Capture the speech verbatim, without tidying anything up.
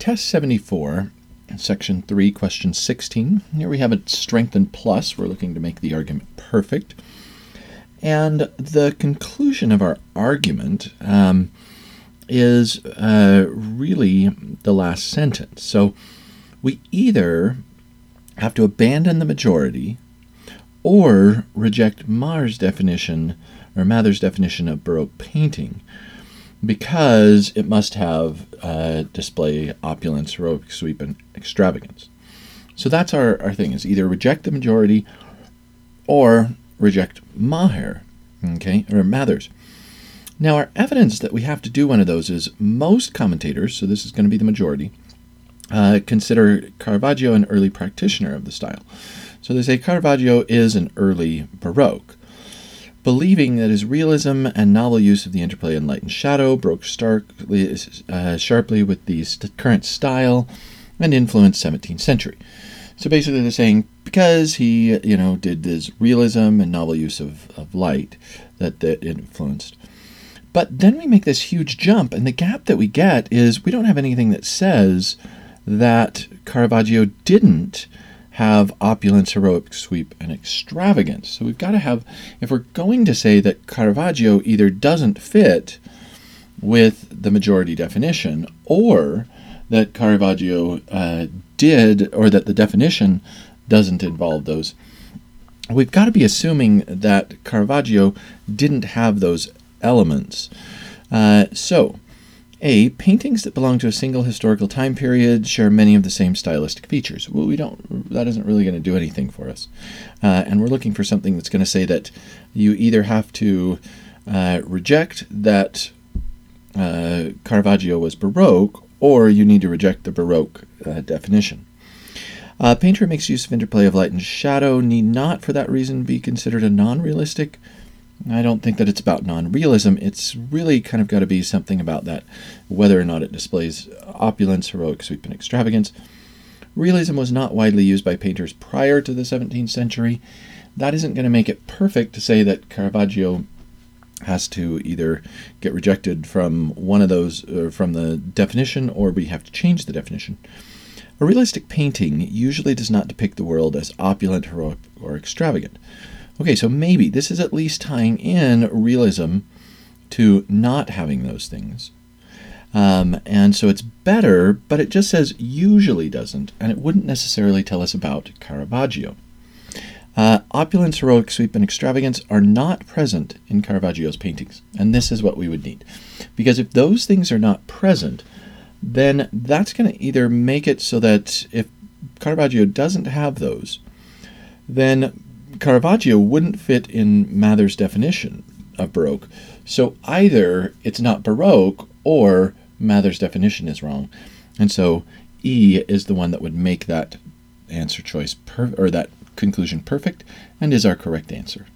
test seventy-four, section three, question sixteen. Here we have a strengthened plus. We're looking to make the argument perfect. And the conclusion of our argument um, is uh, really the last sentence. So we either have to abandon the majority or reject Maher's definition, or Mather's definition of Baroque painting, because it must have uh, display opulence, heroic sweep, and extravagance. So that's our, our thing, is either reject the majority or reject Maher, okay, or Mather's. Now our evidence that we have to do one of those is most commentators, so this is going to be the majority, uh, consider Caravaggio an early practitioner of the style. So they say Caravaggio is an early Baroque, believing that his realism and novel use of the interplay of light and shadow broke starkly, uh, sharply with the st current style and influenced seventeenth century. So basically they're saying because he, you know, did this realism and novel use of, of light, that that influenced. But then we make this huge jump, and the gap that we get is we don't have anything that says that Caravaggio didn't have opulence, heroic sweep, and extravagance. So we've got to have, if we're going to say that Caravaggio either doesn't fit with the majority definition, or that Caravaggio uh, did, or that the definition doesn't involve those, we've got to be assuming that Caravaggio didn't have those elements. Uh, so, A, paintings that belong to a single historical time period share many of the same stylistic features. Well, we don't, that isn't really going to do anything for us. Uh, and we're looking for something that's going to say that you either have to uh, reject that uh, Caravaggio was Baroque, or you need to reject the Baroque uh, definition. A painter makes use of interplay of light and shadow need not, for that reason, be considered a non-realistic. I don't think that it's about non-realism. It's really kind of got to be something about that, whether or not it displays opulence, heroic sweep, and extravagance. Realism was not widely used by painters prior to the seventeenth century. That isn't going to make it perfect to say that Caravaggio has to either get rejected from one of those, or from the definition, or we have to change the definition. A realistic painting usually does not depict the world as opulent, heroic, or extravagant. Okay, so maybe this is at least tying in realism to not having those things. Um, and so it's better, but it just says usually doesn't, and it wouldn't necessarily tell us about Caravaggio. Uh, opulence, heroic sweep, and extravagance are not present in Caravaggio's paintings, and this is what we would need. Because if those things are not present, then that's going to either make it so that if Caravaggio doesn't have those, then Caravaggio wouldn't fit in Mather's definition of Baroque. So either it's not Baroque or Mather's definition is wrong. And so E is the one that would make that answer choice, per or that conclusion perfect, and is our correct answer.